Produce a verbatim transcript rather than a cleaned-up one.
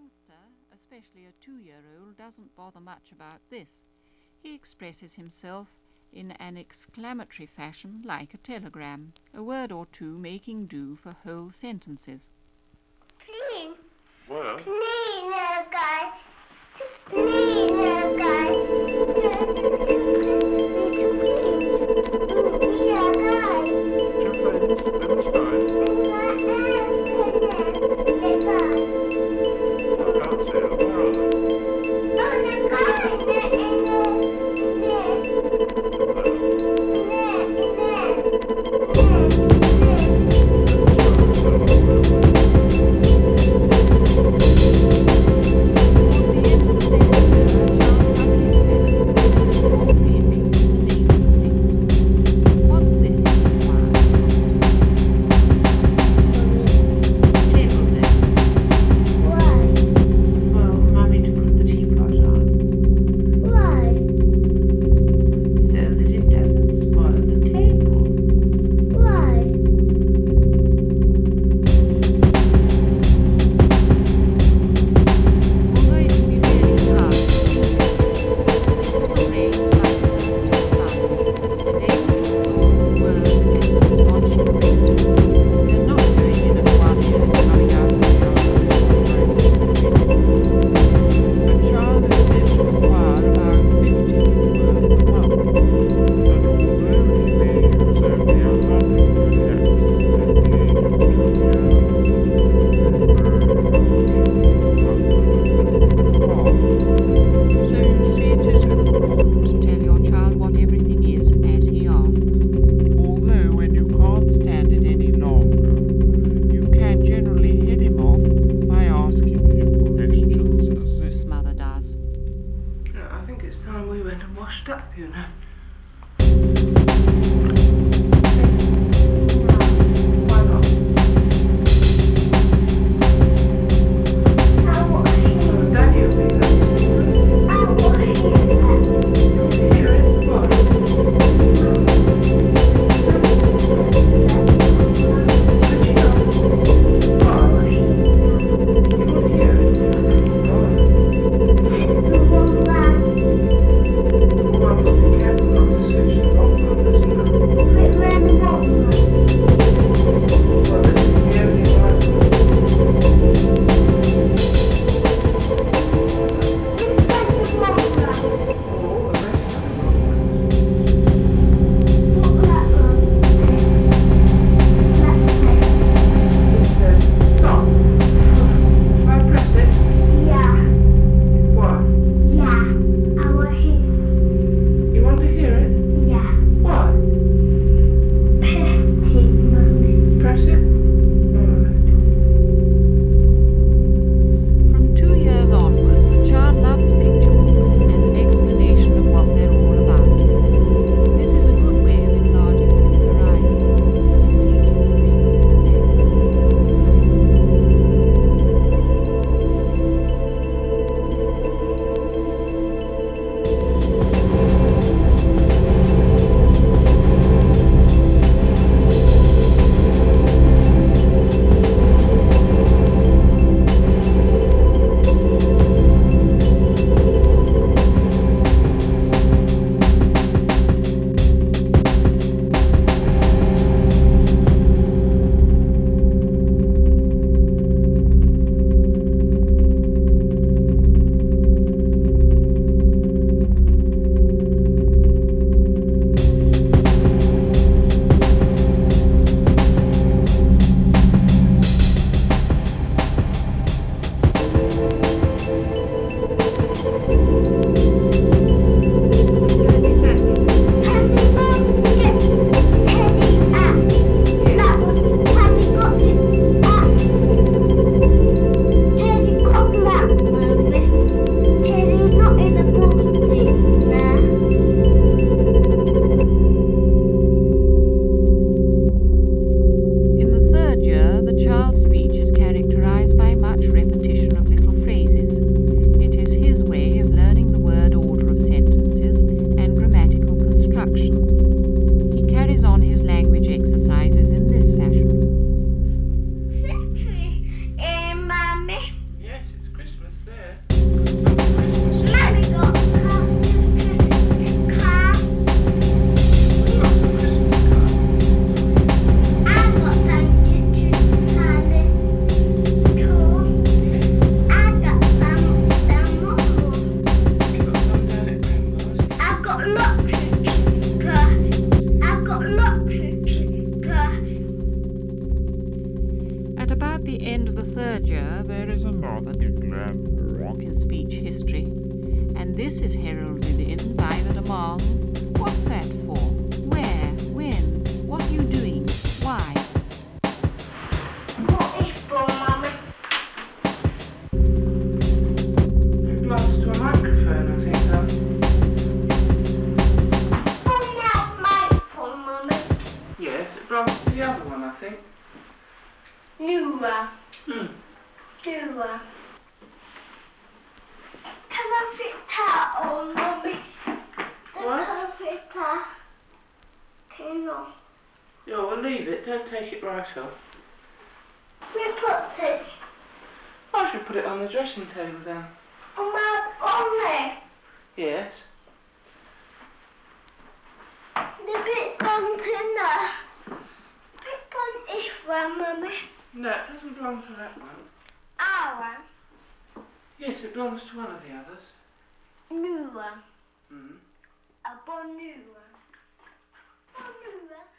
youngster, especially a two-year-old, doesn't bother much about this. He expresses himself in an exclamatory fashion like a telegram, a word or two making do for whole sentences. Clean. Well, Clean, little guy. Clean, little guy. two friends, Palestine. I can't see them. Where are they? Oh, the guy in the, in the, in the, in the, in the, in the, in the, verdure, there is another glamour in speech history. And this is heralded in by the demand. What's that for? Where? When? What are you doing? Why? What is for, Mummy? It belongs to a microphone, I think, though. Find out microphone, Mummy. Yes, it belongs to the other one, I think. Newer. Hmm. Newer. Can I fit that on, Mummy? The What? Can I fit that? Turn off. Yeah, well, leave it. Don't take it right off. We put this I should put it on the dressing table then. on my bonnet. Yes. The bit down to the bit on this one, Mummy. No, it doesn't belong to that one. Our one. Yes, it belongs to one of the others. New one. Hmm. A bon new one. Bon new one.